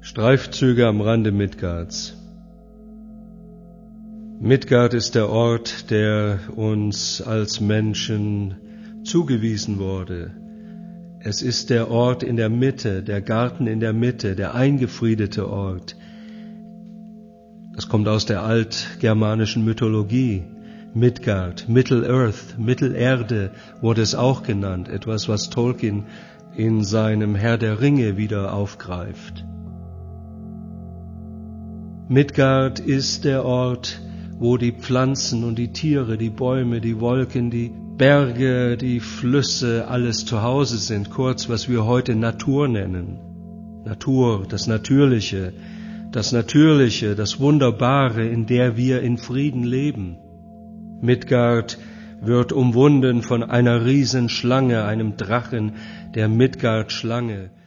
Streifzüge am Rande Midgards. Midgard ist der Ort, der uns als Menschen zugewiesen wurde. Es ist der Ort in der Mitte, der Garten in der Mitte, der eingefriedete Ort. Das kommt aus der altgermanischen Mythologie. Midgard, Middle-earth, Mittelerde wurde es auch genannt, etwas, was Tolkien in seinem Herr der Ringe wieder aufgreift. Midgard ist der Ort, wo die Pflanzen und die Tiere, die Bäume, die Wolken, die Berge, die Flüsse, alles zu Hause sind, kurz, was wir heute Natur nennen. Natur, das Natürliche, das Wunderbare, in der wir in Frieden leben. Midgard wird umwunden von einer Riesenschlange, einem Drachen, der Midgard-Schlange.